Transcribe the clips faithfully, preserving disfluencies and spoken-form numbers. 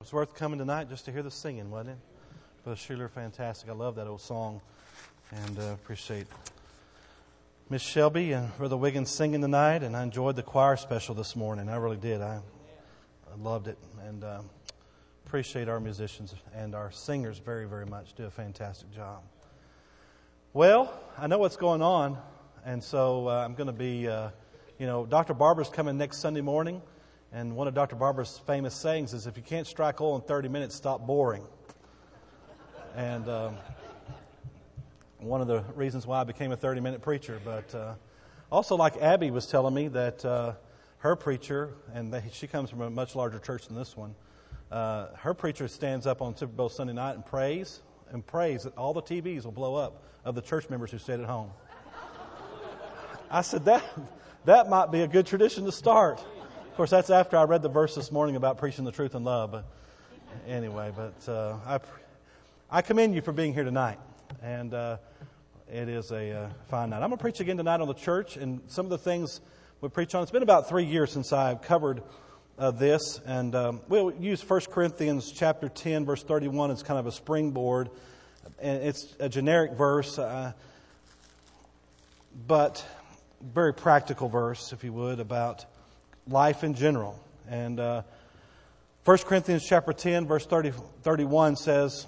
was worth coming tonight just to hear the singing, wasn't it? Brother Schuler, fantastic. I love that old song, and uh, appreciate Miss Shelby and Brother Wiggins singing tonight, and I enjoyed the choir special this morning. I really did. I, I loved it, and uh, appreciate our musicians and our singers very, very much. Do a fantastic job. Well, I know what's going on, and so uh, I'm going to be, uh, you know, Doctor Barber's coming next Sunday morning. And one of Doctor Barber's famous sayings is, if you can't strike oil in thirty minutes, stop boring. And um, one of the reasons why I became a thirty-minute preacher. But uh, also, like Abby was telling me, that uh, her preacher, and they, she comes from a much larger church than this one, uh, her preacher stands up on Super Bowl Sunday night and prays, and prays that all the T Vs will blow up of the church members who stayed at home. I said, that that might be a good tradition to start. Of course, that's after I read the verse this morning about preaching the truth in love. But anyway, but uh, I, I commend you for being here tonight. And uh, it is a uh, fine night. I'm going to preach again tonight on the church and some of the things we preach on. It's been about three years since I've covered uh, this. And um, we'll use First Corinthians chapter ten, verse thirty-one as kind of a springboard. And it's a generic verse, uh, but very practical verse, if you would, about life in general. And uh, First Corinthians chapter ten, verse thirty, thirty-one says,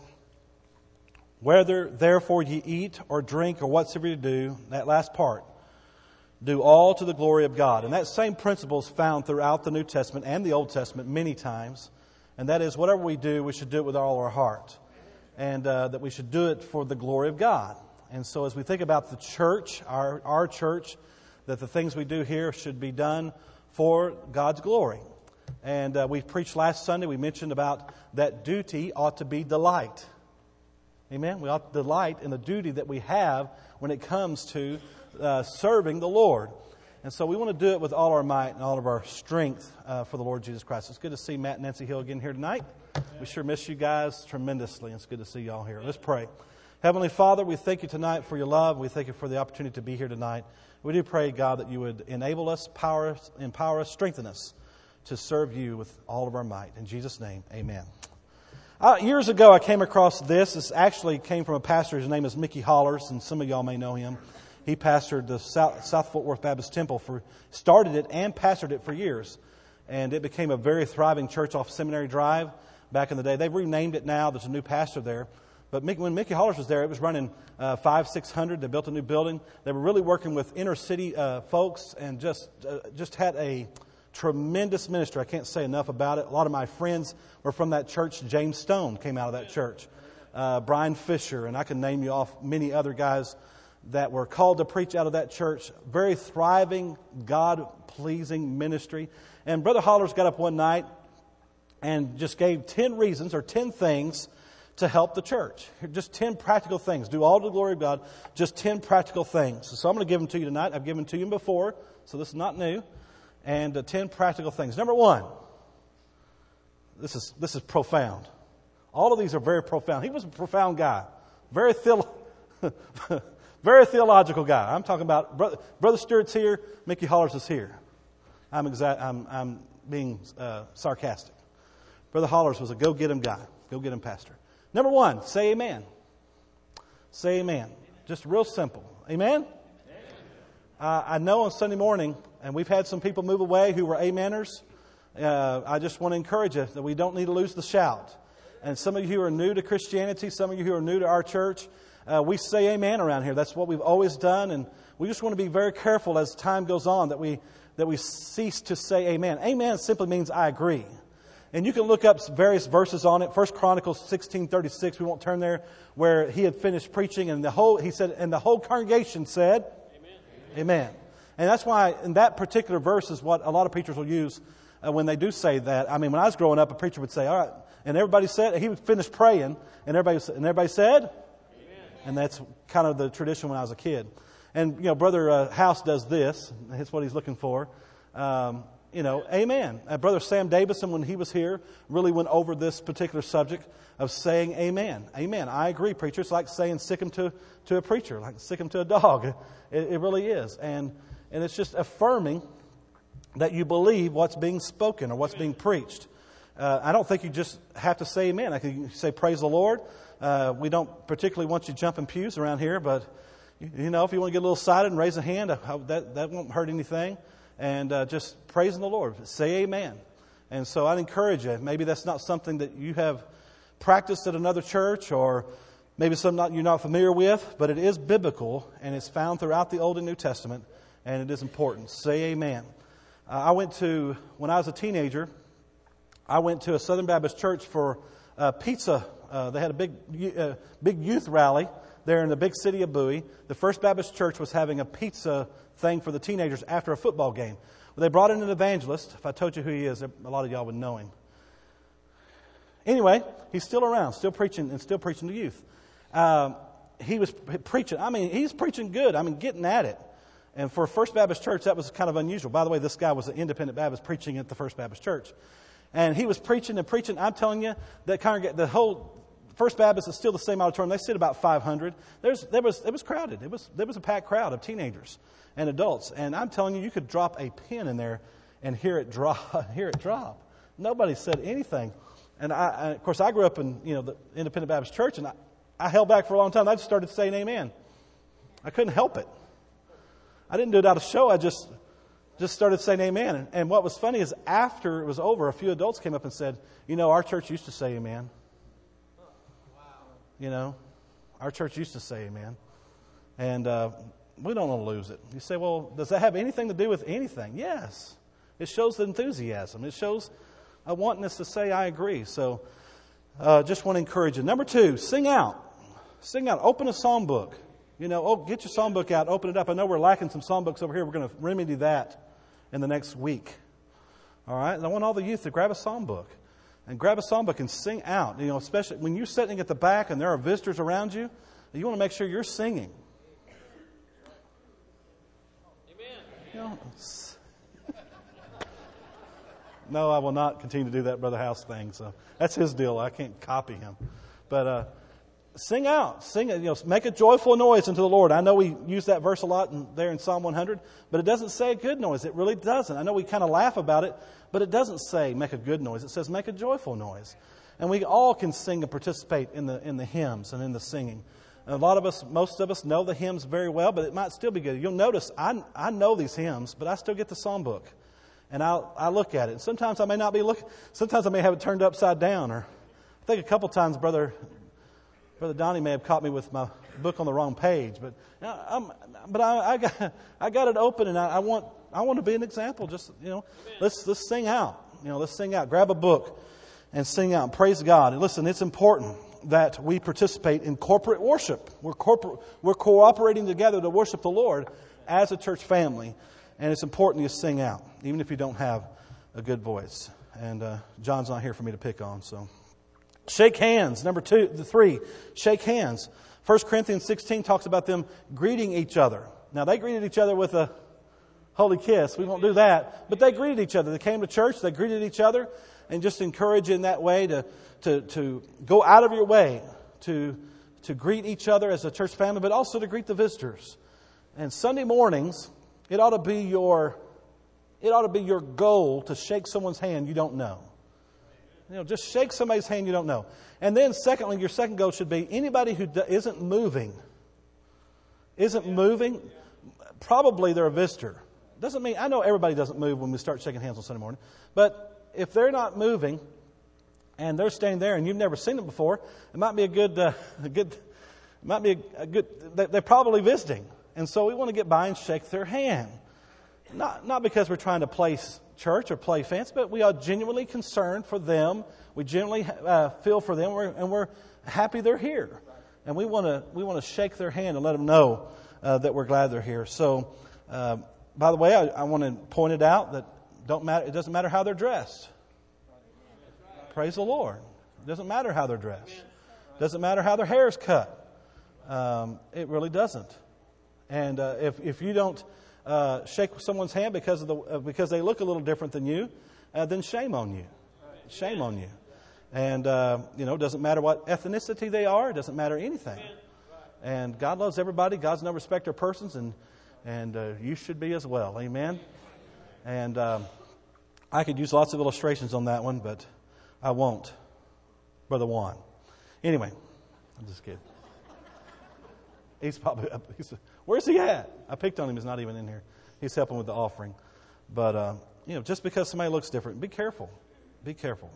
whether therefore ye eat or drink or whatsoever you do, that last part, do all to the glory of God. And that same principle is found throughout the New Testament and the Old Testament many times. And that is, whatever we do, we should do it with all our heart. And uh, that we should do it for the glory of God. And so as we think about the church, our, our church, that the things we do here should be done for God's glory. And uh, we preached last Sunday, we mentioned about that duty ought to be delight. Amen? We ought to delight in the duty that we have when it comes to uh, serving the Lord. And so we want to do it with all our might and all of our strength uh, for the Lord Jesus Christ. It's good to see Matt and Nancy Hill again here tonight. We sure miss you guys tremendously. It's good to see you all here. Let's pray. Heavenly Father, we thank you tonight for your love. We thank you for the opportunity to be here tonight. We do pray, God, that you would enable us, power us, empower us, strengthen us to serve you with all of our might. In Jesus' name, amen. Uh, years ago, I came across this. This actually came from a pastor. His name is Mickey Hollers, and some of y'all may know him. He pastored the South, South Fort Worth Baptist Temple, for started it and pastored it for years. And it became a very thriving church off Seminary Drive back in the day. They've renamed it now. There's a new pastor there. But when Mickey Hollers was there, it was running uh, five, six hundred. They built a new building. They were really working with inner city uh, folks, and just uh, just had a tremendous ministry. I can't say enough about it. A lot of my friends were from that church. James Stone came out of that church. Uh, Brian Fisher, and I can name you off many other guys that were called to preach out of that church. Very thriving, God-pleasing ministry. And Brother Hollers got up one night and just gave ten reasons or ten things to help the church. Just ten practical things. Do all to the glory of God. Just ten practical things. So I'm going to give them to you tonight. I've given them to you before, so this is not new. And uh, ten practical things. Number one. This is this is profound. All of these are very profound. He was a profound guy. Very theolo- very theological guy. I'm talking about Brother, Brother Stewart's here. Mickey Hollers is here. I'm exa- I'm, I'm being uh, sarcastic. Brother Hollers was a go-get-him guy. Go-get-him pastor. Number one, say amen. Say amen. Just real simple. Amen? Uh, I know on Sunday morning, and we've had some people move away who were ameners. Uh, I just want to encourage you that we don't need to lose the shout. And some of you who are new to Christianity, some of you who are new to our church, uh, we say amen around here. That's what we've always done. And we just want to be very careful as time goes on that we that we cease to say amen. Amen simply means I agree. And you can look up various verses on it. First Chronicles sixteen thirty-six. We won't turn there. Where he had finished preaching, and the whole he said, and the whole congregation said, "Amen." Amen. And that's why in that particular verse is what a lot of preachers will use uh, when they do say that. I mean, when I was growing up, a preacher would say, "All right," and everybody said, he would finish praying, and everybody and everybody said, "Amen." And that's kind of the tradition when I was a kid. And you know, Brother uh, House does this. That's what he's looking for. Um, You know, amen. Uh, Brother Sam Davison, when he was here, really went over this particular subject of saying amen. Amen. I agree, preacher. It's like saying sick him to, to a preacher, like sick him to a dog. It, it really is. And and it's just affirming that you believe what's being spoken or what's being preached. Uh, I don't think you just have to say amen. I can say praise the Lord. Uh, we don't particularly want you jumping pews around here, but you, you know, if you want to get a little excited and raise a hand, uh, that that won't hurt anything. And uh, just praising the Lord, say amen. And so I'd encourage you. Maybe that's not something that you have practiced at another church, or maybe something not, you're not familiar with, but it is biblical and it's found throughout the Old and New Testament, and it is important. Say amen. Uh, I went to when I was a teenager. I went to a Southern Baptist church for uh, pizza. Uh, they had a big uh, big youth rally there in the big city of Bowie. The First Baptist Church was having a pizza thing for the teenagers after a football game. Well, they brought in an evangelist. If I told you who he is, a lot of y'all would know him. Anyway, he's still around, still preaching and still preaching to youth. Um, he was preaching. I mean, he's preaching good. I mean, getting at it. And for First Baptist Church, that was kind of unusual. By the way, this guy was an independent Baptist preaching at the First Baptist Church. And he was preaching and preaching. I'm telling you, that congreg- the whole First Baptist is still the same auditorium. They sit about five hundred. There's, there was, it was crowded. It was, there was a packed crowd of teenagers and adults. And I'm telling you, you could drop a pin in there and hear it drop. Hear it drop. Nobody said anything. And I, I, of course, I grew up in you know the Independent Baptist Church, and I, I held back for a long time. I just started saying amen. I couldn't help it. I didn't do it out of show. I just. Just started saying amen. And, and what was funny is after it was over, a few adults came up and said, you know, our church used to say amen. Wow. You know, our church used to say amen. And uh, we don't want to lose it. You say, well, does that have anything to do with anything? Yes. It shows the enthusiasm. It shows a wantonness to say, I agree. So uh, just want to encourage you. Number two, sing out. Sing out. Open a songbook. You know, oh, get your songbook out, open it up. I know we're lacking some songbooks over here. We're going to remedy that in the next week. All right? And I want all the youth to grab a songbook and grab a songbook and sing out. You know, especially when you're sitting at the back and there are visitors around you, you want to make sure you're singing. Amen. You know, no, I will not continue to do that Brother House thing. So that's his deal. I can't copy him. But uh, sing out. Sing it. You know, make a joyful noise unto the Lord. I know we use that verse a lot in, there in Psalm one hundred, but it doesn't say a good noise. It really doesn't. I know we kind of laugh about it, but it doesn't say make a good noise. It says make a joyful noise. And we all can sing and participate in the in the hymns and in the singing. And a lot of us, most of us know the hymns very well, but it might still be good. You'll notice I I know these hymns, but I still get the songbook. And I I look at it. Sometimes I may not be looking. Sometimes I may have it turned upside down. Or I think a couple times, Brother Brother Donnie may have caught me with my book on the wrong page. But I'm, but I, I got I got it open, and I, I want I want to be an example. Just you know, Amen. let's let's sing out. You know, let's sing out. Grab a book and sing out. And praise God. And listen, it's important that we participate in corporate worship. We're corporate. We're cooperating together to worship the Lord as a church family. And it's important you sing out, even if you don't have a good voice. And uh, John's not here for me to pick on. So, shake hands. Number two, the three, shake hands. First Corinthians sixteen talks about them greeting each other. Now, they greeted each other with a holy kiss. We won't do that. But they greeted each other. They came to church. They greeted each other. And just encourage you in that way to, to, to go out of your way to, to greet each other as a church family, but also to greet the visitors. And Sunday mornings, It ought to be your, it ought to be your goal to shake someone's hand you don't know. You know, just shake somebody's hand you don't know. And then secondly, your second goal should be anybody who isn't moving, isn't moving, probably they're a visitor. Doesn't mean, I know everybody doesn't move when we start shaking hands on Sunday morning, but if they're not moving and they're standing there and you've never seen them before, it might be a good, uh, a good, it might be a, a good, they're probably visiting. And so we want to get by and shake their hand. Not not because we're trying to play church or play fancy, but we are genuinely concerned for them. We genuinely uh, feel for them, we're, and we're happy they're here. And we want to we want to shake their hand and let them know uh, that we're glad they're here. So, uh, by the way, I, I want to point it out that don't matter. It doesn't matter how they're dressed. Praise the Lord. It doesn't matter how they're dressed. It doesn't matter how their hair is cut. Um, it really doesn't. And uh, if if you don't uh, shake someone's hand because of the uh, because they look a little different than you, uh, then shame on you, shame on you. And uh, you know, it doesn't matter what ethnicity they are. It doesn't matter anything. And God loves everybody. God's no respecter of persons, and and uh, you should be as well. Amen. And um, I could use lots of illustrations on that one, but I won't. Brother Juan. Anyway, I'm just kidding. He's probably up. He's, where's he at? I picked on him. He's not even in here. He's helping with the offering. But, uh, you know, just because somebody looks different, be careful. Be careful.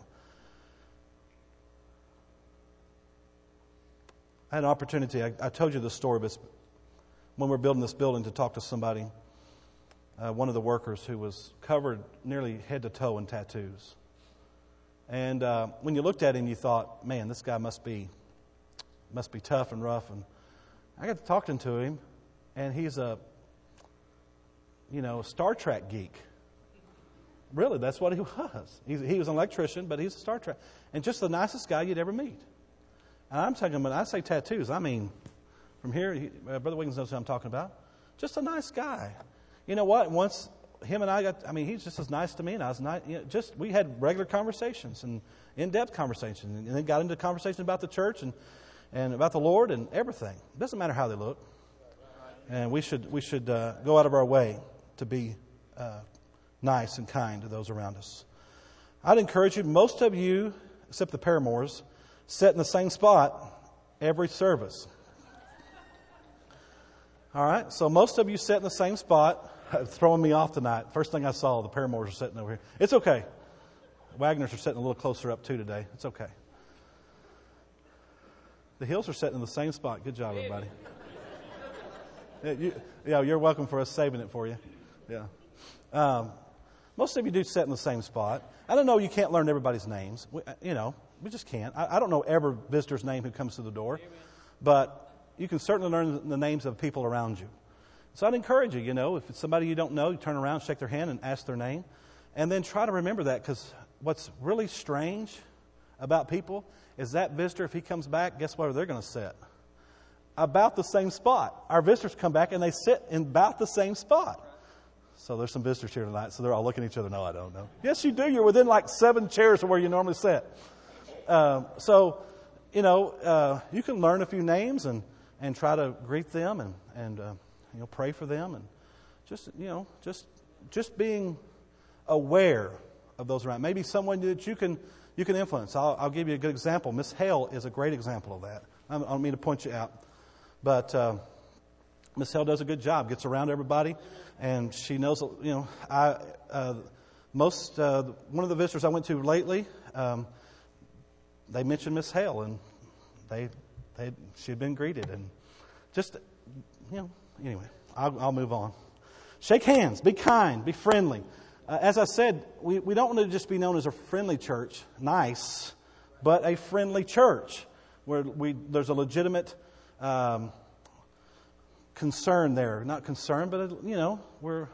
I had an opportunity. I, I told you this story, but when we were building this building, to talk to somebody, uh, one of the workers who was covered nearly head to toe in tattoos. And uh, when you looked at him, you thought, man, this guy must be must be tough and rough. And I got to talking to him, and he's a, you know, Star Trek geek. Really, that's what he was. He, he was an electrician, but he's a Star Trek. And just the nicest guy you'd ever meet. And I'm talking, when I say tattoos, I mean, from here, he, uh, Brother Wiggins knows who I'm talking about. Just a nice guy. You know what? Once him and I got, I mean, he's just as nice to me, and I was nice. You know, just, we had regular conversations and in-depth conversations, and then got into conversation about the church and, and about the Lord and everything. It doesn't matter how they look. And we should, we should uh, go out of our way to be uh, nice and kind to those around us. I'd encourage you, most of you, except the Paramours, sit in the same spot every service. All right, so most of you sit in the same spot. Throwing me off tonight. First thing I saw, the Paramours are sitting over here. It's okay. Wagners are sitting a little closer up too today. It's okay. The Hills are sitting in the same spot. Good job, everybody. Yeah, you, yeah, you're welcome for us saving it for you. Yeah. Um, most of you do sit in the same spot. I don't know. You can't learn everybody's names. We, you know, we just can't. I, I don't know every visitor's name who comes to the door, but you can certainly learn the names of people around you. So I'd encourage you, you know, if it's somebody you don't know, you turn around, shake their hand, and ask their name. And then try to remember that, because what's really strange about people is that visitor, if he comes back, guess where they're going to sit? About the same spot. Our visitors come back, and they sit in about the same spot. So there's some visitors here tonight, so they're all looking at each other. No, I don't know. Yes, you do. You're within like seven chairs of where you normally sit. Uh, so, you know, uh, you can learn a few names and, and try to greet them and, and uh, you know, pray for them, and just, you know, just just being aware of those around. Maybe someone that you can you can influence. I'll, I'll give you a good example. Miss Hale is a great example of that. I don't mean to point you out, but uh, Miss Hale does a good job. Gets around everybody, and she knows. You know, I uh, most uh, one of the visitors I went to lately, um, they mentioned Miss Hale, and they they she had been greeted, and just, you know. Anyway, I'll, I'll move on. Shake hands. Be kind. Be friendly. Uh, as I said, we, we don't want to just be known as a friendly church, nice, but a friendly church where we there's a legitimate um, concern there. Not concern, but, you know, we're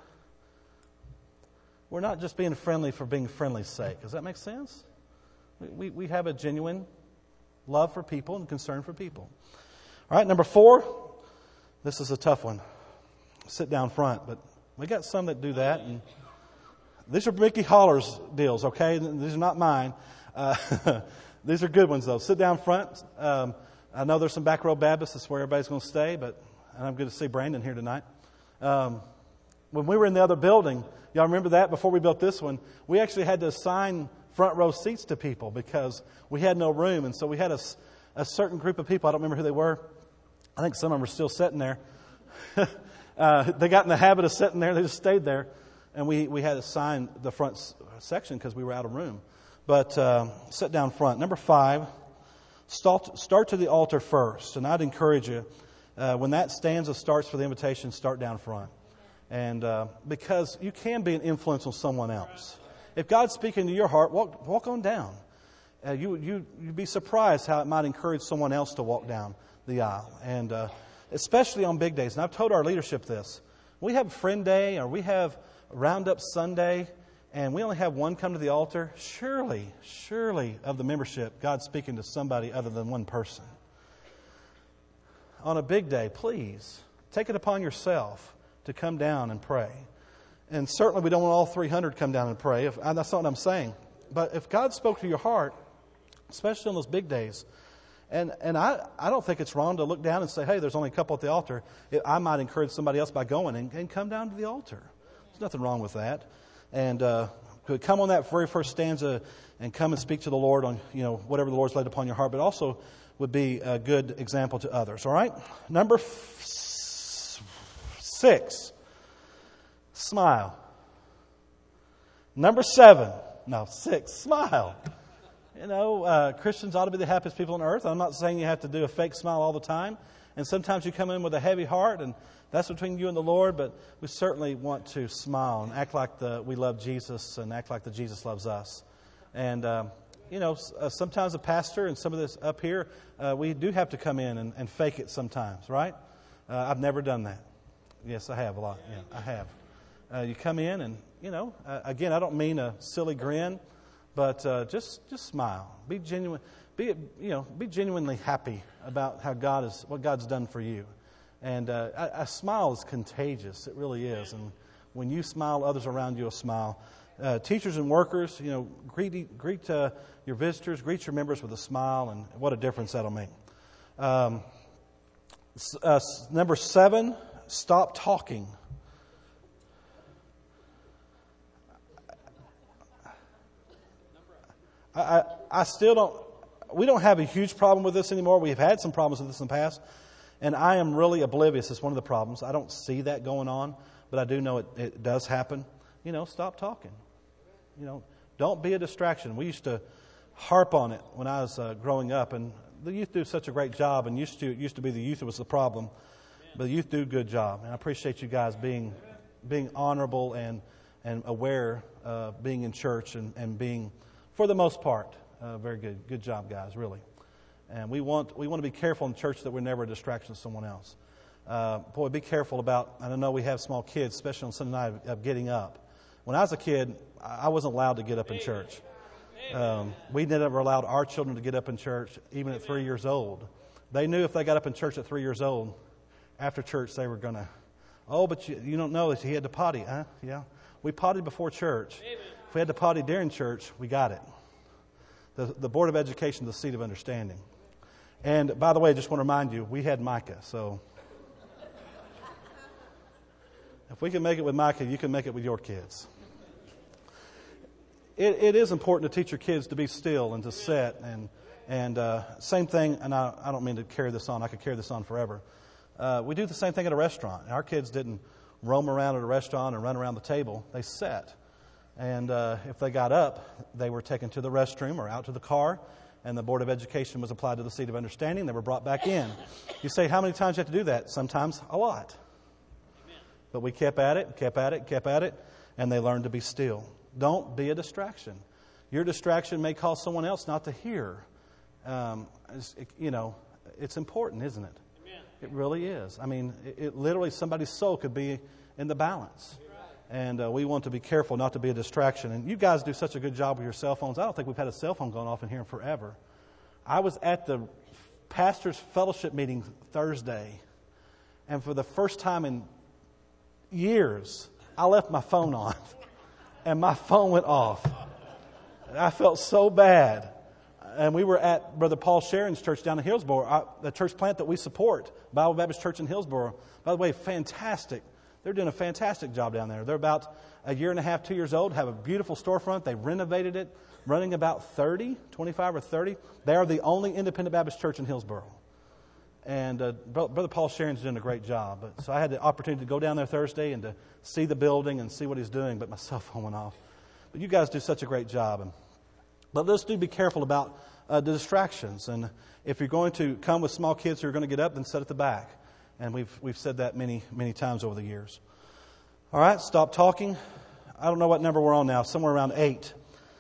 we're not just being friendly for being friendly's sake. Does that make sense? We, we, we have a genuine love for people and concern for people. All right, number four. This is a tough one. Sit down front, but we got some that do that. And these are Mickey Holler's deals, okay? These are not mine. Uh, these are good ones, though. Sit down front. Um, I know there's some back row Baptists. That's where everybody's going to stay, but and I'm good to see Brandon here tonight. Um, when we were in the other building, y'all remember that before we built this one, we actually had to assign front row seats to people because we had no room. And so we had a, a certain group of people. I don't remember who they were. I think some of them are still sitting there. uh, they got in the habit of sitting there. They just stayed there. And we, we had to sign the front s- section because we were out of room. But uh, sit down front. Number five, start, start to the altar first. And I'd encourage you, uh, when that stanza starts for the invitation, start down front. And uh, because you can be an influence on someone else. If God's speaking to your heart, walk, walk on down. Uh, you, you, you'd be surprised how it might encourage someone else to walk down the aisle, and uh, especially on big days. And I've told our leadership this. We have Friend Day or we have Roundup Sunday, and we only have one come to the altar. Surely, surely of the membership, God's speaking to somebody other than one person. On a big day, please, take it upon yourself to come down and pray. And certainly we don't want all three hundred come down and pray. If, that's not what I'm saying. But if God spoke to your heart, especially on those big days, And and I, I don't think it's wrong to look down and say, hey, there's only a couple at the altar. I might encourage somebody else by going and, and come down to the altar. There's nothing wrong with that. And uh, could come on that very first stanza and come and speak to the Lord on, you know, whatever the Lord's laid upon your heart, but also would be a good example to others. All right? Number f- six, smile. Number seven, no, six, smile. You know, uh, Christians ought to be the happiest people on earth. I'm not saying you have to do a fake smile all the time. And sometimes you come in with a heavy heart, and that's between you and the Lord, but we certainly want to smile and act like the, we love Jesus and act like the Jesus loves us. And, um, you know, uh, sometimes a pastor and some of this up here, uh, we do have to come in and, and fake it sometimes, right? Uh, I've never done that. Yes, I have a lot. Yeah, I have. Uh, you come in and, you know, uh, again, I don't mean a silly grin, but uh, just just smile. Be genuine. Be you know, be genuinely happy about how God is, what God's done for you. And uh, a, a smile is contagious. It really is. And when you smile, others around you will smile. Uh, teachers and workers, you know, greet greet uh, your visitors, greet your members with a smile, and what a difference that'll make. Um, uh, number seven, stop talking. I, I, I still don't, we don't have a huge problem with this anymore. We've had some problems with this in the past. And I am really oblivious. It's one of the problems. I don't see that going on, but I do know it, it does happen. You know, stop talking. You know, don't be a distraction. We used to harp on it when I was uh, growing up, and the youth do such a great job. And used to it used to be the youth that was the problem, but the youth do a good job. And I appreciate you guys being being honorable and and aware, uh, being in church and, and being, for the most part, uh, very good. Good job, guys. Really. And we want we want to be careful in church that we're never a distraction to someone else. Uh, boy, be careful about, and I know we have small kids, especially on Sunday night, of getting up. When I was a kid, I wasn't allowed to get up in church. Um, we never allowed our children to get up in church, even at three years old. They knew if they got up in church at three years old, after church they were going to, oh, but you, you don't know that he had to potty. Huh? Yeah. We pottied before church. If we had to potty during church, we got it. The, the Board of Education is the seat of understanding. And by the way, I just want to remind you, we had Micah, so if we can make it with Micah, you can make it with your kids. It, it is important to teach your kids to be still and to sit. And and uh, same thing, and I, I don't mean to carry this on. I could carry this on forever. Uh, we do the same thing at a restaurant. Our kids didn't roam around at a restaurant and run around the table. They sat. And uh, if they got up, they were taken to the restroom or out to the car. And the Board of Education was applied to the seat of understanding. They were brought back in. You say, how many times do you have to do that? Sometimes a lot. Amen. But we kept at it, kept at it, kept at it, and they learned to be still. Don't be a distraction. Your distraction may cause someone else not to hear. Um, it, you know, it's important, isn't it? Amen. It really is. I mean, it, it literally, somebody's soul could be in the balance. And uh, we want to be careful not to be a distraction. And you guys do such a good job with your cell phones. I don't think we've had a cell phone going off in here in forever. I was at the pastor's fellowship meeting Thursday, and for the first time in years, I left my phone on, and my phone went off. I felt so bad. And we were at Brother Paul Sharon's church down in Hillsboro, uh, the church plant that we support, Bible Baptist Church in Hillsboro. By the way, fantastic. They're doing a fantastic job down there. They're about a year and a half, two years old, have a beautiful storefront. They renovated it, running about thirty, twenty-five or thirty. They are the only independent Baptist church in Hillsboro. And uh, Brother Paul Sharon's doing a great job. But, so I had the opportunity to go down there Thursday and to see the building and see what he's doing, but my cell phone went off. But you guys do such a great job. And, but let's do be careful about uh, the distractions. And if you're going to come with small kids who are going to get up, then sit at the back. And we've we've said that many, many times over the years. All right, stop talking. I don't know what number we're on now, somewhere around eight.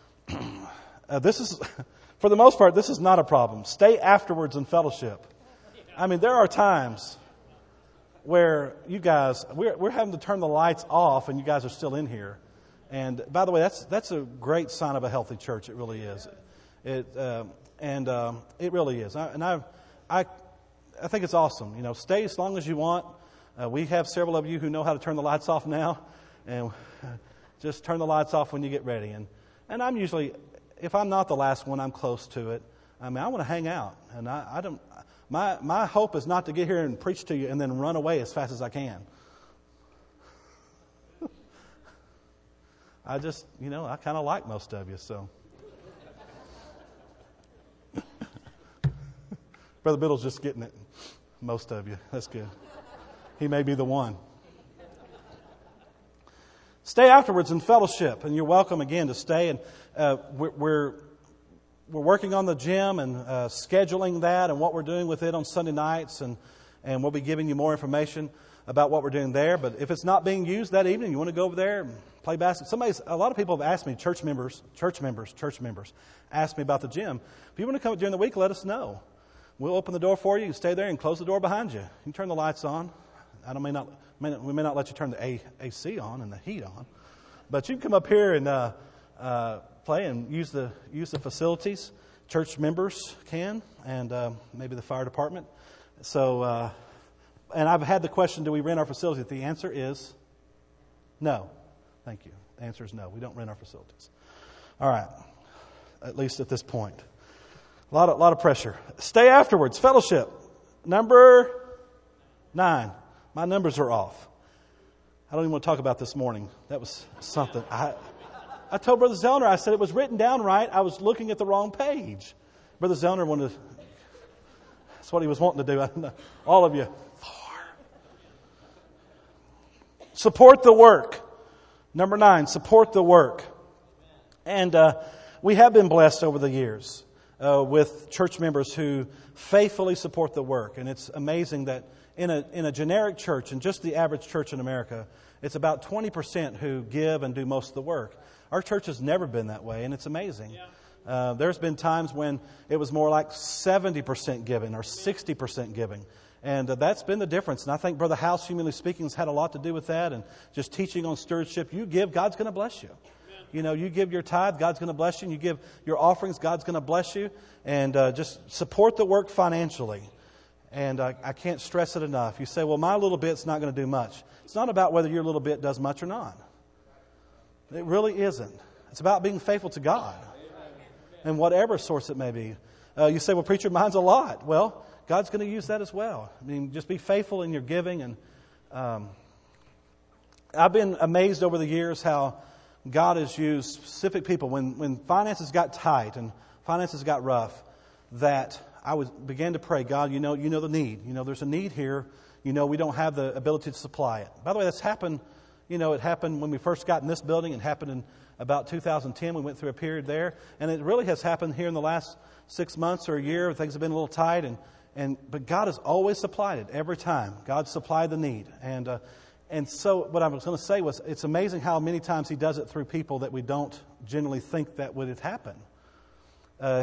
uh, this is, for the most part, this is not a problem. Stay afterwards in fellowship. I mean, there are times where you guys, we're, we're having to turn the lights off and you guys are still in here. And by the way, that's that's a great sign of a healthy church. It really is. It uh, and um, it really is. I, and I I. I think it's awesome. You know, stay as long as you want. Uh, we have several of you who know how to turn the lights off now, and just turn the lights off when you get ready. And and I'm usually, if I'm not the last one, I'm close to it. I mean, I want to hang out, and I, I don't. My my hope is not to get here and preach to you and then run away as fast as I can. I just, you know, I kind of like most of you, so. Brother Biddle's just getting it. Most of you. That's good. He may be the one. Stay afterwards in fellowship, and you're welcome again to stay. And uh, we're, we're we're working on the gym and uh, scheduling that and what we're doing with it on Sunday nights, and and we'll be giving you more information about what we're doing there. But if it's not being used that evening, you want to go over there and play basketball. Somebody's a lot of people have asked me, church members, church members, church members, asked me about the gym. If you want to come during the week, let us know. We'll open the door for you. You can stay there and close the door behind you. You can turn the lights on. I don't may not, may not we may not let you turn the A, AC on and the heat on, but you can come up here and uh, uh, play and use the use the facilities. Church members can, and uh, maybe the fire department. So, uh, and I've had the question: do we rent our facilities? The answer is no. Thank you. The answer is no. We don't rent our facilities. All right, at least at this point. A lot of, lot of pressure. Stay afterwards. Fellowship. Number nine. My numbers are off. I don't even want to talk about this morning. That was something. I I told Brother Zellner, I said it was written down right. I was looking at the wrong page. Brother Zellner wanted to, that's what he was wanting to do. I know. All of you. Four. Support the work. Number nine, support the work. And uh, we have been blessed over the years uh, with church members who faithfully support the work. And it's amazing that In a in a generic church, and just the average church in America, it's about twenty percent who give and do most of the work. Our church has never been that way, and it's amazing. Yeah. Uh, there's been times when it was more like seventy percent giving or sixty percent giving. And uh, that's been the difference. And I think Brother House, humanly speaking, has had a lot to do with that. And just teaching on stewardship. You give, God's going to bless you. Yeah. You know, you give your tithe, God's going to bless you. And you give your offerings, God's going to bless you. And uh, just support the work financially. And uh, I can't stress it enough. You say, well, my little bit's not going to do much. It's not about whether your little bit does much or not. It really isn't. It's about being faithful to God. And whatever source it may be. Uh, you say, well, preacher, mine's a lot. Well, God's going to use that as well. I mean, just be faithful in your giving. And um, I've been amazed over the years how God has used specific people. When, when finances got tight and finances got rough, that I was began to pray, God, you know, you know the need. You know, there's a need here. You know, we don't have the ability to supply it. By the way, that's happened, you know, it happened when we first got in this building. It happened in about two thousand ten. We went through a period there. And it really has happened here in the last six months or a year. Things have been a little tight. And, and but God has always supplied it every time. God supplied the need. And uh, and so what I was going to say was it's amazing how many times He does it through people that we don't generally think that would have happened. Uh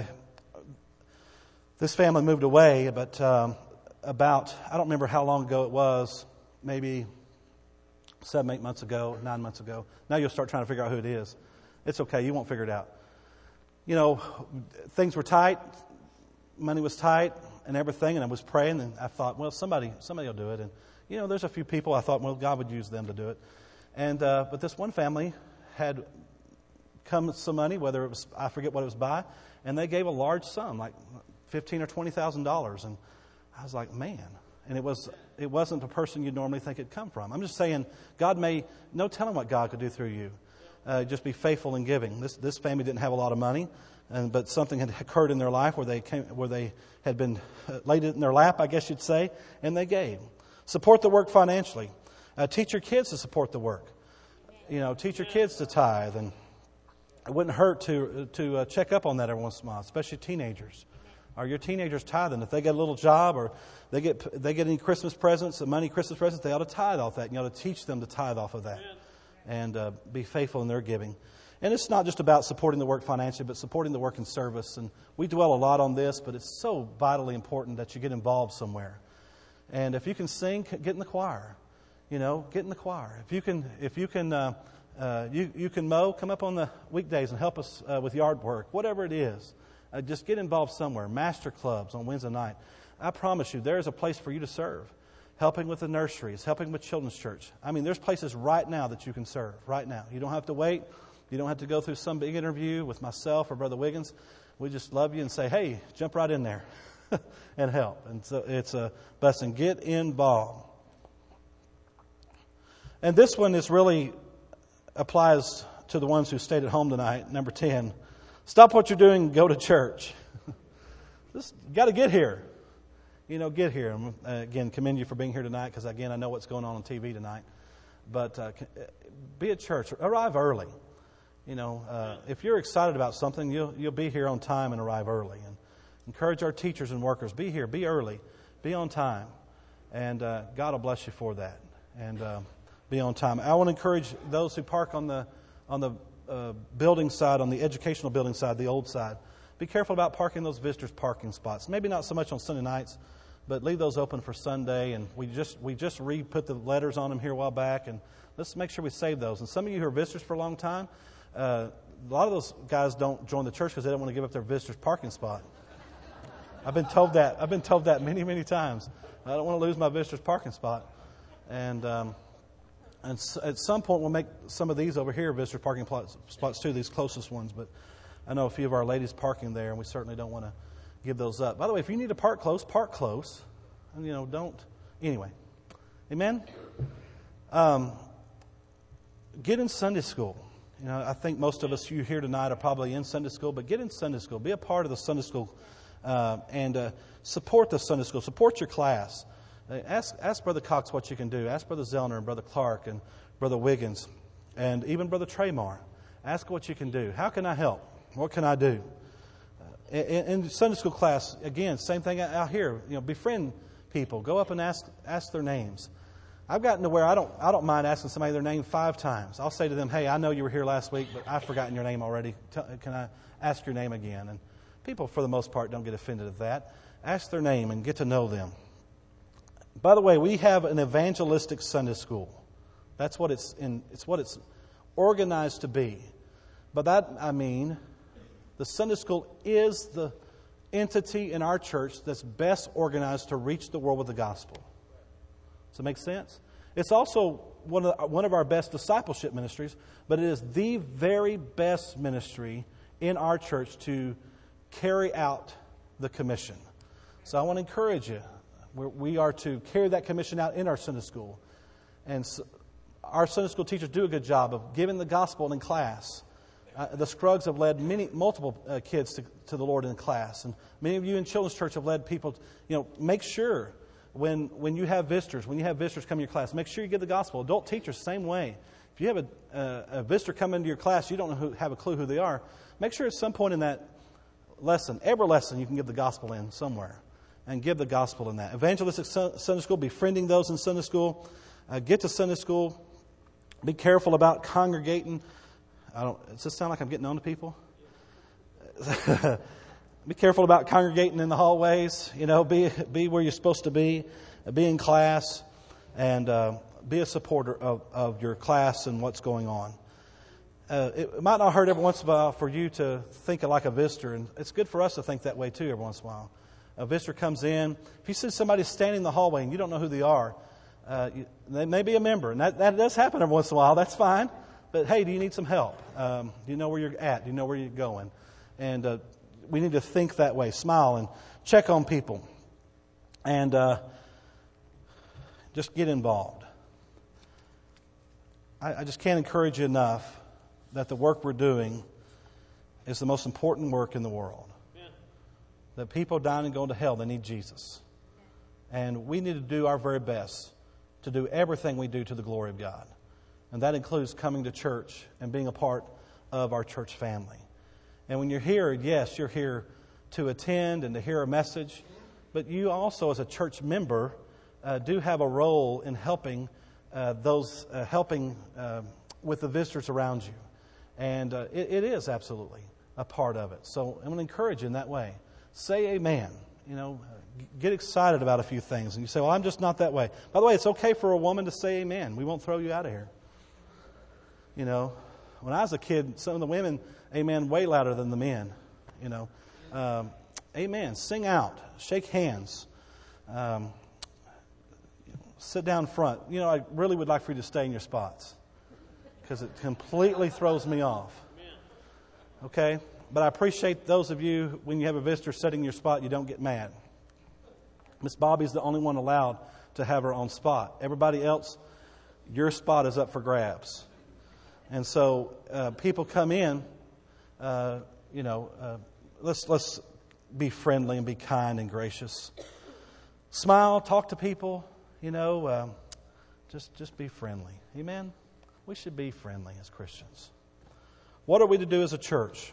This family moved away, but um, about, I don't remember how long ago it was, maybe seven, eight months ago, nine months ago. Now you'll start trying to figure out who it is. It's okay, you won't figure it out. You know, things were tight, money was tight and everything, and I was praying, and I thought, well, somebody somebody will do it. And, you know, there's a few people I thought, well, God would use them to do it. And uh, but this one family had come some money, whether it was, I forget what it was by, and they gave a large sum, like fifteen or twenty thousand dollars, and I was like, man. And it was it wasn't the person you'd normally think it'd come from. I'm just saying, God may no telling what God could do through you. Uh, just be faithful in giving. This this family didn't have a lot of money, and but something had occurred in their life where they came where they had been uh, laid it in their lap, I guess you'd say, and they gave. Support the work financially. Uh, teach your kids to support the work. You know, teach your kids to tithe, and it wouldn't hurt to to uh, check up on that every once in a while, especially teenagers. Are your teenagers tithing? If they get a little job or they get they get any Christmas presents, the money Christmas presents, they ought to tithe off that. And you ought to teach them to tithe off of that, and uh, be faithful in their giving. And it's not just about supporting the work financially, but supporting the work in service. And we dwell a lot on this, but it's so vitally important that you get involved somewhere. And if you can sing, get in the choir. You know, get in the choir. If you can, if you can, uh, uh, you you can mow. Come up on the weekdays and help us uh, with yard work, whatever it is. Uh, just get involved somewhere. Master clubs on Wednesday night. I promise you, there is a place for you to serve. Helping with the nurseries, helping with children's church. I mean, there's places right now that you can serve, right now. You don't have to wait. You don't have to go through some big interview with myself or Brother Wiggins. We just love you and say, hey, jump right in there and help. And so it's a blessing. Get involved. And this one is really applies to the ones who stayed at home tonight, number ten, stop what you're doing and go to church. Just got to get here. You know, get here. Uh, again, commend you for being here tonight because, again, I know what's going on on T V tonight. But uh, be at church. Arrive early. You know, uh, if you're excited about something, you'll you'll be here on time and arrive early. And encourage our teachers and workers. Be here. Be early. Be on time. And uh, God will bless you for that. And uh, be on time. I want to encourage those who park on the on the uh, building side, on the educational building side, the old side. Be careful about parking those visitors' parking spots. Maybe not so much on Sunday nights, but leave those open for Sunday. And we just we just re-put the letters on them here a while back, and let's make sure we save those. And some of you who are visitors for a long time, uh, a lot of those guys don't join the church because they don't want to give up their visitors' parking spot. I've been told that. I've been told that many, many times. I don't want to lose my visitors' parking spot. And um, and at some point we'll make some of these over here visitor parking spots too, these closest ones. But I know a few of our ladies parking there, and we certainly don't want to give those up. By the way, if you need to park close, park close. And, you know, don't. Anyway. Amen? Um, get in Sunday school. You know, I think most of us, you here tonight, are probably in Sunday school, but get in Sunday school. Be a part of the Sunday school uh, and uh, support the Sunday school. Support your class. Uh, ask, ask Brother Cox what you can do. Ask Brother Zellner and Brother Clark and Brother Wiggins and even Brother Traymar. Ask what you can do. How can I help? What can I do? Uh, in, in Sunday school class, again, same thing out here. You know, befriend people. Go up and ask ask their names. I've gotten to where I don't I don't mind asking somebody their name five times. I'll say to them, "Hey, I know you were here last week, but I've forgotten your name already. Tell, can I ask your name again?" And people, for the most part, don't get offended at that. Ask their name and get to know them. By the way, we have an evangelistic Sunday school. That's what it's in. It's what it's organized to be. By that I mean, the Sunday school is the entity in our church that's best organized to reach the world with the gospel. Does that make sense? It's also one of one of our best discipleship ministries, but it is the very best ministry in our church to carry out the commission. So I want to encourage you. We're, we are to carry that commission out in our Sunday school. And so our Sunday school teachers do a good job of giving the gospel in class. Uh, the Scruggs have led many, multiple uh, kids to, to the Lord in class. And many of you in Children's Church have led people, to, you know, make sure when when you have visitors, when you have visitors come to your class, make sure you give the gospel. Adult teachers, same way. If you have a, a, a visitor come into your class, you don't know who, have a clue who they are, make sure at some point in that lesson, every lesson, you can give the gospel in somewhere. And give the gospel in that. Evangelistic Sunday school, befriending those in Sunday school. Uh, get to Sunday school. Be careful about congregating. I don't. Does this sound like I'm getting on to people? Be careful about congregating in the hallways. You know, be be where you're supposed to be. Be in class, and uh, be a supporter of, of your class and what's going on. Uh, it might not hurt every once in a while for you to think like a visitor, and it's good for us to think that way too every once in a while. A visitor comes in. If you see somebody standing in the hallway and you don't know who they are, uh, you, they may be a member. And that, that does happen every once in a while. That's fine. But, hey, do you need some help? Um, do you know where you're at? Do you know where you're going? And uh, we need to think that way. Smile and check on people. And uh, just get involved. I, I just can't encourage you enough that the work we're doing is the most important work in the world. That people dying and going to hell, they need Jesus. And we need to do our very best to do everything we do to the glory of God. And that includes coming to church and being a part of our church family. And when you're here, yes, you're here to attend and to hear a message. But you also, as a church member, uh, do have a role in helping uh, those, uh, helping uh, with the visitors around you. And uh, it, it is absolutely a part of it. So I'm going to encourage you in that way. Say amen. You know, get excited about a few things. And you say, well, I'm just not that way. By the way, it's okay for a woman to say amen. We won't throw you out of here. You know, when I was a kid, some of the women, amen, way louder than the men. You know, um, amen. Sing out. Shake hands. Um, sit down front. You know, I really would like for you to stay in your spots because it completely throws me off. Okay? But I appreciate those of you, when you have a visitor sitting in your spot, you don't get mad. Miss Bobby's the only one allowed to have her own spot. Everybody else, your spot is up for grabs. And so uh, people come in, uh, you know, uh, let's let's be friendly and be kind and gracious. Smile, talk to people, you know, uh, just just be friendly. Amen? We should be friendly as Christians. What are we to do as a church?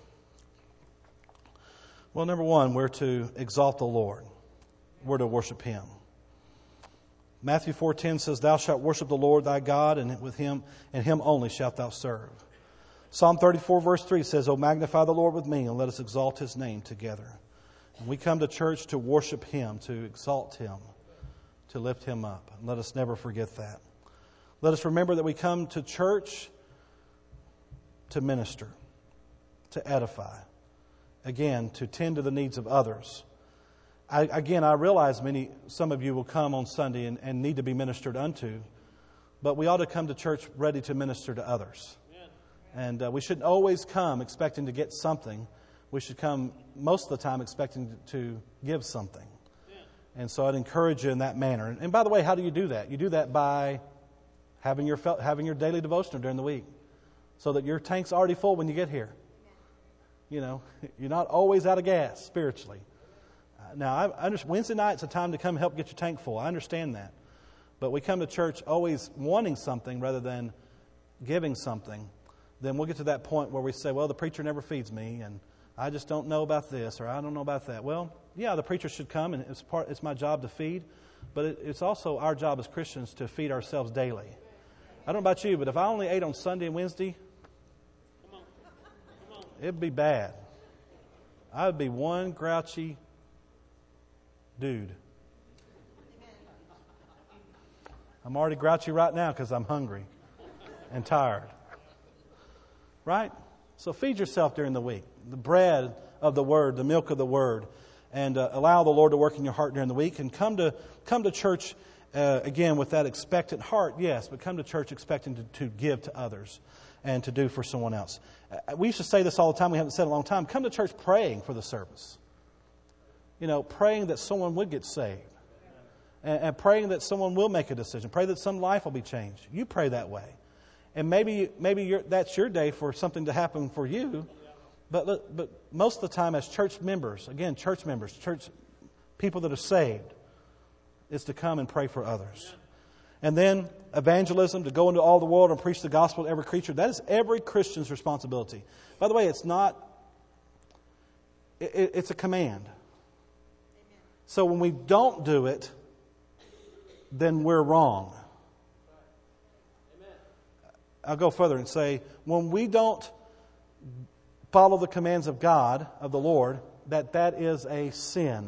Well, number one, we're to exalt the Lord. We're to worship Him. Matthew four ten says, "Thou shalt worship the Lord thy God, and with Him and Him only shalt thou serve." Psalm thirty-four verse three says, "O magnify the Lord with me, and let us exalt His name together." And we come to church to worship Him, to exalt Him, to lift Him up. And let us never forget that. Let us remember that we come to church to minister, to edify, again, to tend to the needs of others. I, again, I realize many, some of you will come on Sunday and, and need to be ministered unto, but we ought to come to church ready to minister to others. And uh, we shouldn't always come expecting to get something. We should come most of the time expecting to give something. And so I'd encourage you in that manner. And by the way, how do you do that? You do that by having your having your daily devotional during the week, so that your tank's already full when you get here. You know, you're not always out of gas spiritually. Uh, now, I understand Wednesday night's a time to come help get your tank full. I understand that. But we come to church always wanting something rather than giving something. Then we'll get to that point where we say, well, the preacher never feeds me, and I just don't know about this, or I don't know about that. Well, yeah, the preacher should come, and it's part. It's my job to feed, but it, it's also our job as Christians to feed ourselves daily. I don't know about you, but if I only ate on Sunday and Wednesday, it'd be bad. I would be one grouchy dude. I'm already grouchy right now because I'm hungry and tired. Right? So feed yourself during the week. The bread of the Word, the milk of the Word. And uh, allow the Lord to work in your heart during the week. And come to come to church, uh, again, with that expectant heart, yes. But come to church expecting to, to give to others and to do for someone else. Uh, we used to say this all the time. We haven't said it in a long time. Come to church praying for the service. You know, praying that someone would get saved. And, and praying that someone will make a decision. Pray that some life will be changed. You pray that way. And maybe maybe you're, that's your day for something to happen for you. But but most of the time as church members, again, church members, church people that are saved, is to come and pray for others. And then evangelism, to go into all the world and preach the gospel to every creature. That is every Christian's responsibility. By the way, it's not, it, it's a command. So when we don't do it, then we're wrong. I'll go further and say, when we don't follow the commands of God, of the Lord, that that is a sin.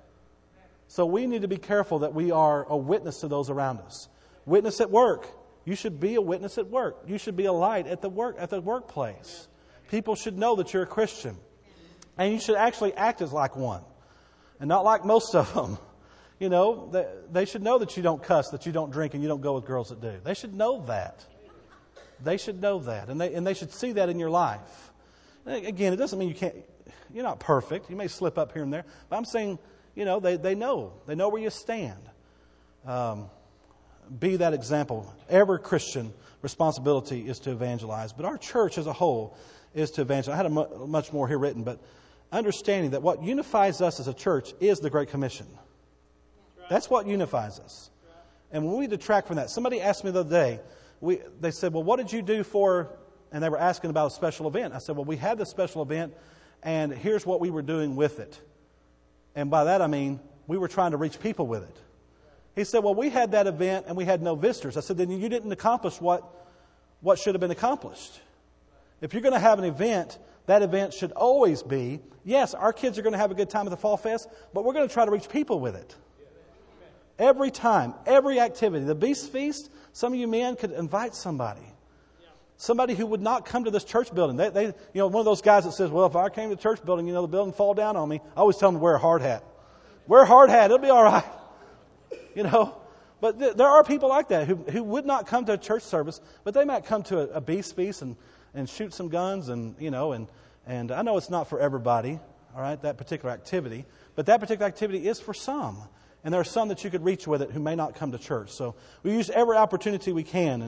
So we need to be careful that we are a witness to those around us. Witness at work. You should be a witness at work. You should be a light at the work at the workplace. People should know that you're a Christian. And you should actually act as like one. And not like most of them. You know, they, they should know that you don't cuss, that you don't drink, and you don't go with girls that do. They should know that. They should know that, and they and they should see that in your life. Again, it doesn't mean you can't. You're not perfect. You may slip up here and there, but I'm saying, you know, they they know they know where you stand. Um, be that example. Every Christian responsibility is to evangelize, but our church as a whole is to evangelize. I had a mu- much more here written, but understanding that what unifies us as a church is the Great Commission. That's what unifies us. And when we detract from that, somebody asked me the other day. We, they said, well, what did you do for, and they were asking about a special event. I said, well, we had this special event, and here's what we were doing with it. And by that I mean, we were trying to reach people with it. He said, well, we had that event, and we had no visitors. I said, then you didn't accomplish what, what should have been accomplished. If you're going to have an event, that event should always be, yes, our kids are going to have a good time at the Fall Fest, but we're going to try to reach people with it. Every time, every activity. The Beast Feast, some of you men could invite somebody. Somebody who would not come to this church building. They, they, you know, one of those guys that says, well, if I came to the church building, you know, the building fall down on me. I always tell them to wear a hard hat. Wear a hard hat. It'll be all right. You know. But th- there are people like that who, who would not come to a church service, but they might come to a, a Beast Feast and, and shoot some guns and, you know, and, and I know it's not for everybody, all right, that particular activity. But that particular activity is for some. And there are some that you could reach with it who may not come to church. So we use every opportunity we can. And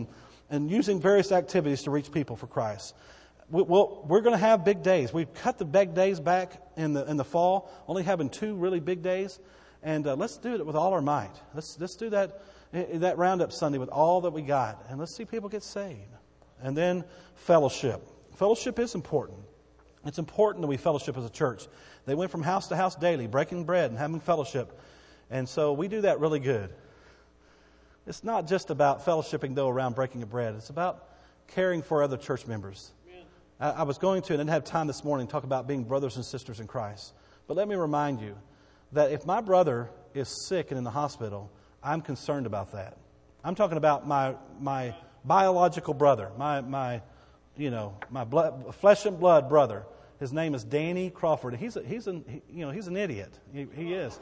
and using various activities to reach people for Christ. We, we'll, we're going to have big days. We've cut the big days back in the in the fall, only having two really big days. And uh, let's do it with all our might. Let's let's do that that Roundup Sunday with all that we got, and let's see people get saved. And then fellowship. Fellowship is important. It's important that we fellowship as a church. They went from house to house daily, breaking bread and having fellowship, and so we do that really good. It's not just about fellowshipping though around breaking of bread. It's about caring for other church members. I, I was going to, and didn't have time this morning, to talk about being brothers and sisters in Christ. But let me remind you that if my brother is sick and in the hospital, I'm concerned about that. I'm talking about my my biological brother, my my you know my blood, flesh and blood brother. His name is Danny Crawford. He's a, he's an he, you know he's an idiot. He, he is.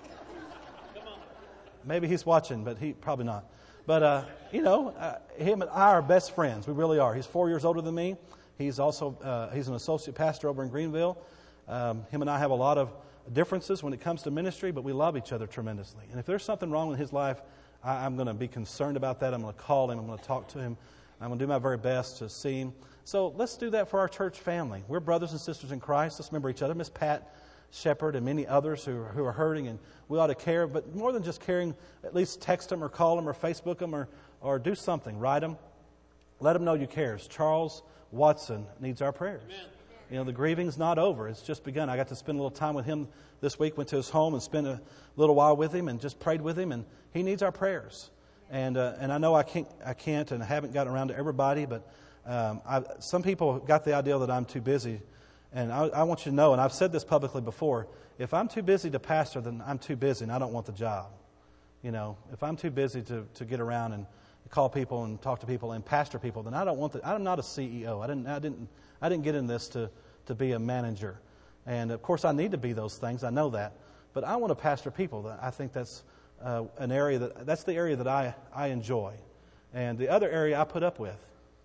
Maybe he's watching, but he probably not. But uh, you know, uh, him and I are best friends. We really are. He's four years older than me. He's also uh, he's an associate pastor over in Greenville. Um, him and I have a lot of differences when it comes to ministry, but we love each other tremendously. And if there's something wrong in his life, I, I'm going to be concerned about that. I'm going to call him. I'm going to talk to him. I'm going to do my very best to see him. So let's do that for our church family. We're brothers and sisters in Christ. Let's remember each other. Miss Pat Shepard and many others who are, who are hurting, and we ought to care. But more than just caring, at least text them or call them or Facebook them or, or do something. Write them. Let them know you care. Charles Watson needs our prayers. Amen. You know, the grieving's not over. It's just begun. I got to spend a little time with him this week, went to his home and spent a little while with him and just prayed with him, and he needs our prayers. And uh, and I know I can't I can't and I haven't gotten around to everybody, but um, I, some people got the idea that I'm too busy. And I, I want you to know, and I've said this publicly before, if I'm too busy to pastor, then I'm too busy and I don't want the job. You know, if I'm too busy to, to get around and call people and talk to people and pastor people, then I don't want the, I'm not a C E O. I didn't I didn't I didn't get in this to, to be a manager. And of course I need to be those things. I know that. But I want to pastor people. I think that's uh, an area that that's the area that I, I enjoy. And the other area I put up with.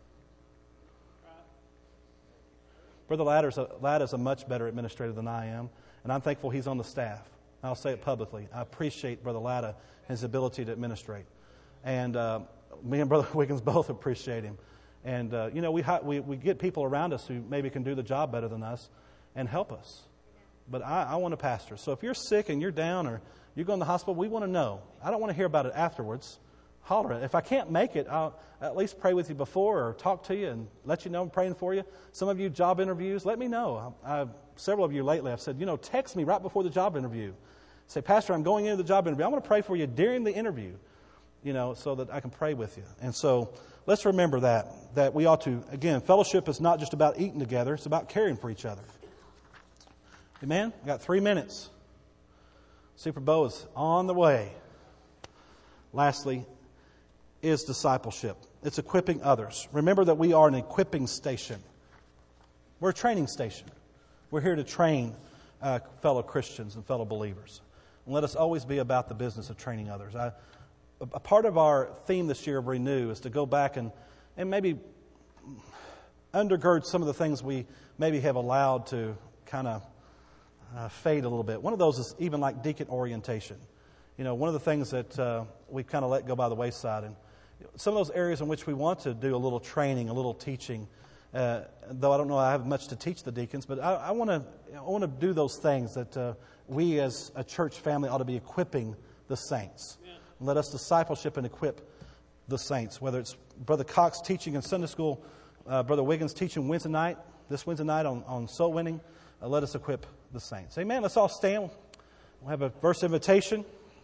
Brother Ladd's a, Ladd is a much better administrator than I am, and I'm thankful he's on the staff. I'll say it publicly. I appreciate Brother Ladd and his ability to administrate. And uh, me and Brother Wiggins both appreciate him. And, uh, you know, we, we we get people around us who maybe can do the job better than us and help us. But I, I want to pastor. So if you're sick and you're down or you're going to the hospital, we want to know. I don't want to hear about it afterwards. Holler it. If I can't make it, I'll at least pray with you before or talk to you and let you know I'm praying for you. Some of you job interviews, let me know. I've, several of you lately, I've said, you know, text me right before the job interview. Say, Pastor, I'm going into the job interview. I'm going to pray for you during the interview, you know, so that I can pray with you. And so let's remember that, that we ought to, again, fellowship is not just about eating together. It's about caring for each other. Amen? I got three minutes. Super Bowl is on the way. Lastly, is discipleship. It's equipping others. Remember that we are an equipping station. We're a training station. We're here to train uh, fellow Christians and fellow believers. And let us always be about the business of training others. I, a part of our theme this year of Renew is to go back and, and maybe undergird some of the things we maybe have allowed to kind of uh, fade a little bit. One of those is even like deacon orientation. You know, one of the things that uh, we've kind of let go by the wayside. And some of those areas in which we want to do a little training, a little teaching, uh, though I don't know I have much to teach the deacons, but I, I want to I want to do those things that uh, we as a church family ought to be equipping the saints. Yeah. Let us discipleship and equip the saints, whether it's Brother Cox teaching in Sunday school, uh, Brother Wiggins teaching Wednesday night, this Wednesday night on, on soul winning. Uh, let us equip the saints. Amen. Let's all stand. We'll have a verse invitation.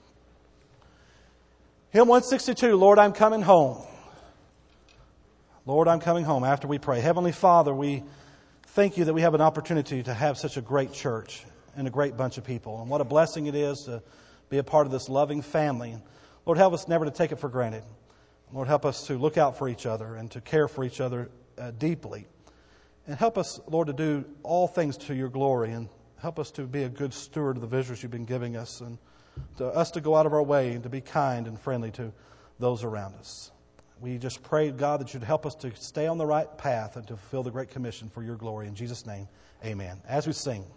Hymn one sixty-two, Lord, I'm coming home. Lord, I'm coming home after we pray. Heavenly Father, we thank you that we have an opportunity to have such a great church and a great bunch of people. And what a blessing it is to be a part of this loving family. Lord, help us never to take it for granted. Lord, help us to look out for each other and to care for each other uh, deeply. And help us, Lord, to do all things to your glory. And help us to be a good steward of the visuals you've been giving us. And to us to go out of our way and to be kind and friendly to those around us. We just pray, God, that you'd help us to stay on the right path and to fulfill the Great Commission for your glory. In Jesus' name, amen. As we sing.